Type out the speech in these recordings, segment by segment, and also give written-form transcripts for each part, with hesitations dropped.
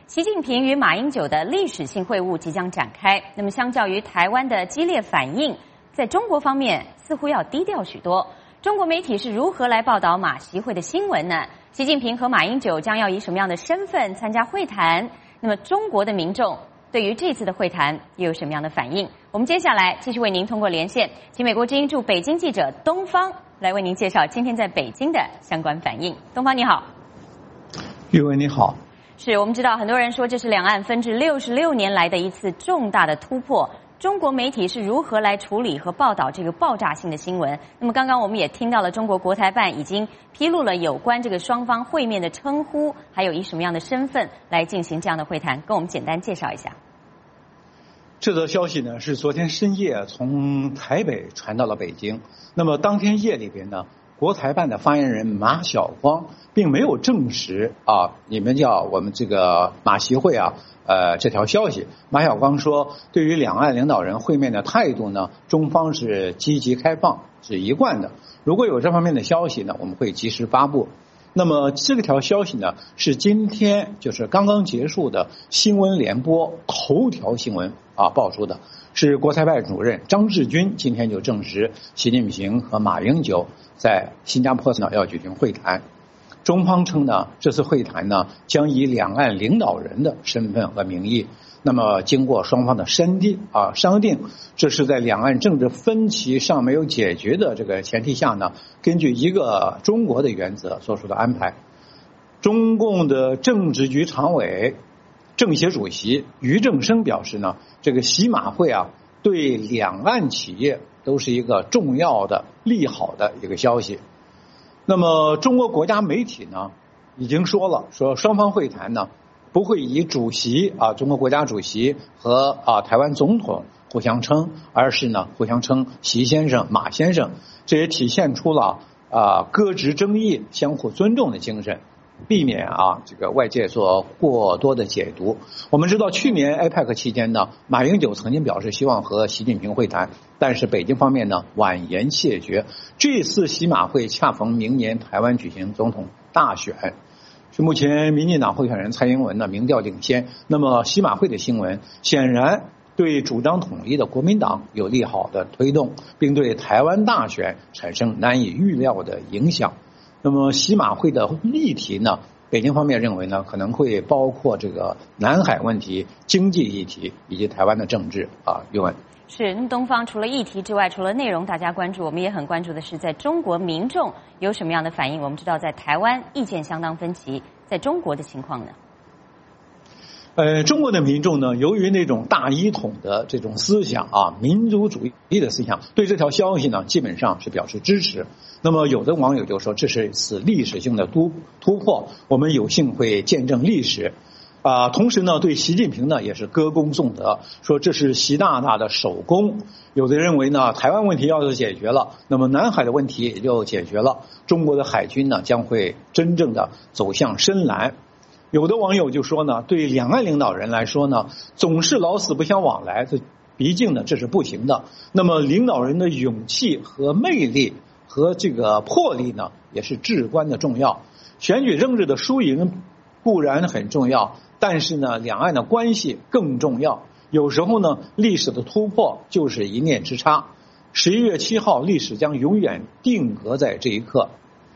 习近平与马英九的历史性会晤即将展开。那么，相较于台湾的激烈反应，在中国方面似乎要低调许多。中国媒体是如何来报道马习会的新闻呢？习近平和马英九将要以什么样的身份参加会谈？那么，中国的民众对于这次的会谈又有什么样的反应？我们接下来继续为您通过连线，请美国之音驻北京记者东方来为您介绍今天在北京的相关反应。东方你好。 玉文你好。 是我们知道，很多人说这是两岸分治66年来的一次重大的突破。中国媒体是如何来处理和报道这个爆炸性的新闻？那么刚刚我们也听到了，中国国台办已经披露了有关这个双方会面的称呼，还有以什么样的身份来进行这样的会谈，跟我们简单介绍一下。 这则消息呢是昨天深夜从台北传到了北京。那么当天夜里边呢，国台办的发言人马晓光并没有证实你们叫我们这个马习会这条消息。马晓光说，对于两岸领导人会面的态度呢，中方是积极开放，是一贯的。如果有这方面的消息呢，我们会及时发布。那么这条消息呢，是今天就是刚刚结束的新闻联播头条新闻爆出的，是国台办主任张志军今天就证实，习近平和马英九在新加坡呢要举行会谈。中方称呢，这次会谈呢将以两岸领导人的身份和名义，那么经过双方的商定，这是在两岸政治分歧尚没有解决的这个前提下呢，根据一个中国的原则做出的安排。中共的政治局常委、政协主席俞正声表示呢，这个习马会对两岸企业都是一个重要的利好的一个消息。那么中国国家媒体呢已经说了，说双方会谈呢不会以主席中国国家主席和台湾总统互相称，而是呢互相称习先生、马先生。这也体现出了搁置争议、相互尊重的精神，避免这个外界做过多的解读。我们知道去年 APEC 期间呢，马英九曾经表示希望和习近平会谈，但是北京方面呢婉言谢绝。这次习马会恰逢明年台湾举行总统大选，是目前民进党候选人蔡英文呢民调领先。那么习马会的新闻显然对主张统一的国民党有利好的推动，并对台湾大选产生难以预料的影响。那么习马会的议题呢，北京方面认为呢，可能会包括这个南海问题、经济议题以及台湾的政治玉文。 是，那么东方除了议题之外，除了内容大家关注，我们也很关注的是在中国民众有什么样的反应。我们知道在台湾意见相当分歧，在中国的情况呢？ 中国的民众呢，由于那种大一统的这种思想民族主义的思想，对这条消息呢基本上是表示支持。那么有的网友就说，这是此历史性的突破，我们有幸会见证历史。同时呢，对习近平呢也是歌功颂德，说这是习大大的首功。有的认为呢，台湾问题要是解决了，那么南海的问题也就解决了，中国的海军呢将会真正的走向深蓝。有的网友就说呢，对两岸领导人来说呢，总是老死不相往来，这毕竟呢这是不行的。那么领导人的勇气和魅力和这个魄力呢，也是至关的重要。选举政治的输赢固然很重要，但是呢，两岸的关系更重要。有时候呢，历史的突破就是一念之差。11月7号，历史将永远定格在这一刻。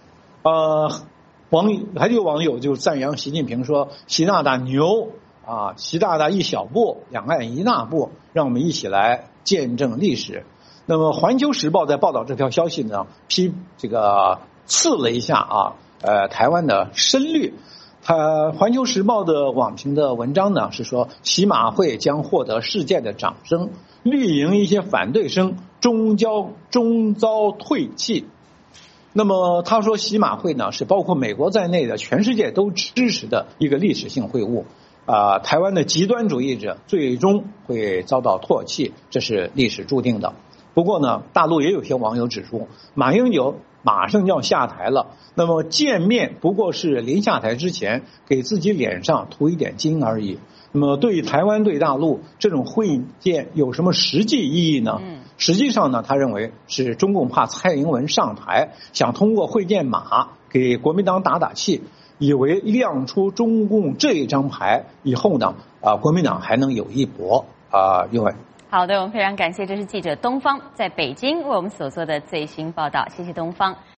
还有网友就赞扬习近平说，习大大牛习大大一小步，两岸一大步，让我们一起来见证历史。那么环球时报在报道这条消息呢，刺了一下台湾的深绿。环球时报的网评的文章呢是说，习马会将获得世界的掌声，绿营一些反对声终遭退气。那么他说，习马会呢是包括美国在内的全世界都支持的一个历史性会晤。台湾的极端主义者最终会遭到唾弃，这是历史注定的。不过呢，大陆也有些网友指出，马英九马上要下台了，那么见面不过是临下台之前给自己脸上涂一点金而已。那么对于台湾对大陆这种会见有什么实际意义呢？实际上呢，他认为是中共怕蔡英文上台，想通过会见马给国民党打打气。 以为亮出中共这一张牌以后呢，国民党还能有一搏另外。 好的，我们非常感谢，这是记者东方在北京为我们所做的最新报道，谢谢东方。